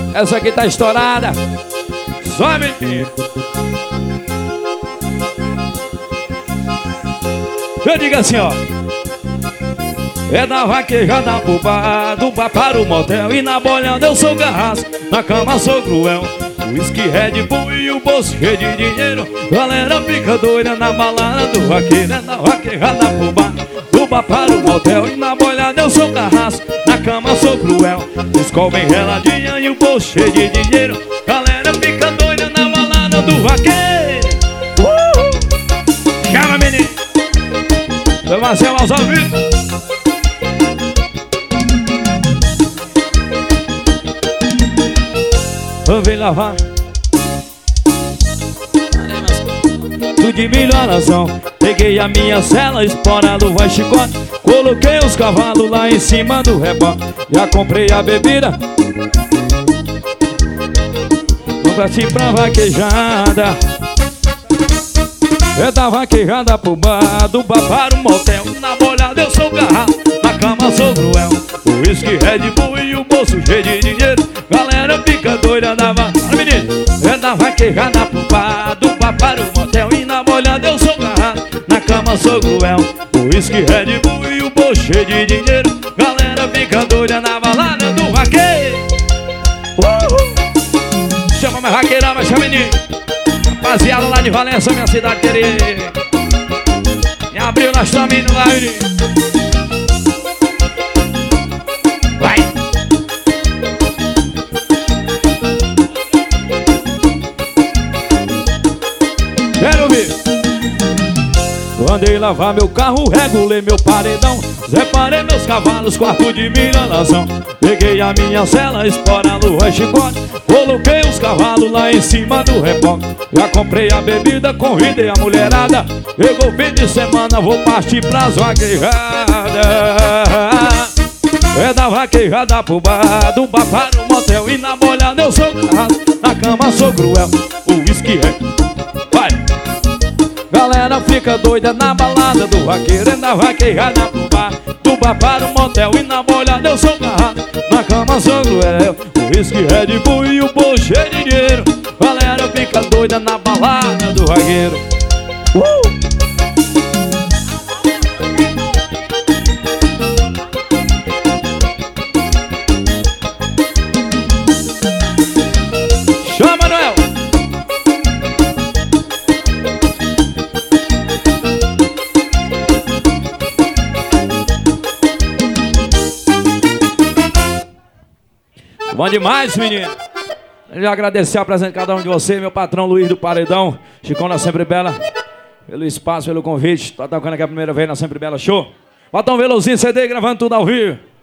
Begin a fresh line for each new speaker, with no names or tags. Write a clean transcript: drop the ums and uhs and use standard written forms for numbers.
Essa aqui tá estourada. Sobe! Eu digo assim, ó. É da vaquejada pro bar, do bar para o motel. E na bolhada eu sou garraço, na cama sou cruel. Whisky, Red Bull e o bolso cheio de dinheiro. Galera fica doida na balada do vaqueiro. É da vaquejada pro bar, do bar para o motel. E na bolhada eu sou garraço, na cama sou cruel. Escol bem geladinha e o bolso cheio de dinheiro. Galera fica doida na balada do vaqueiro. Chama, menino! Seu Marcelo aos ouvidos. Vem lavar tudo de milhoração. Peguei a minha cela, espora, luva e chicote. Coloquei os cavalos lá em cima do reboque. Já comprei a bebida, vou partir pra vaquejada. É da vaquejada pro bar, do bar para o motel. Na bolhada eu sou garrafa, na cama sou cruel. O whisky, Red Bull e o bolso cheio de dinheiro. Galera fica doida na vaquejada. Menino, é da vaquejada pro bar, do bar para o motel. E na bolhada eu sou garrafa, na cama sou cruel. O whisky, Red Bull e o bolso cheio de dinheiro. Galera fica doida na balada do vaqueiro. Chama mais vaqueirão, mas chama menino. Rapaziada lá de Valença, minha cidade querida. Em abril nós estamos indo lá, menino. Vai! Quero ouvir. Andei lavar meu carro, regulei meu paredão. Separei meus cavalos, quarto de milhanação. Peguei a minha cela, espora, lua e chicote. Coloquei os cavalos lá em cima do reboque. Já comprei a bebida, convidei a mulherada. Chegou o fim de semana, vou partir pras vaquejadas. É da vaquejada pro bar, do bar para o motel. E na bolhada eu sou garraço, na cama sou cruel. O whisky é... Vai! Galera fica doida na balada do vaqueiro. É da vaquejada pro bar, do bar para o motel. E na bolhada eu sou garraço, na cama sou cruel. O whisky, Red Bull e o bolso cheio de dinheiro. Galera fica doida na balada do vaqueiro. Chama, Noel! Bom demais, menino. Eu já agradecer a presença de cada um de vocês, meu patrão Luiz do Paredão, Chicona Sempre Bela, pelo espaço, pelo convite. Tô tocando aqui a primeira vez na Sempre Bela Show. Patrão Velozinho CD gravando tudo ao vivo.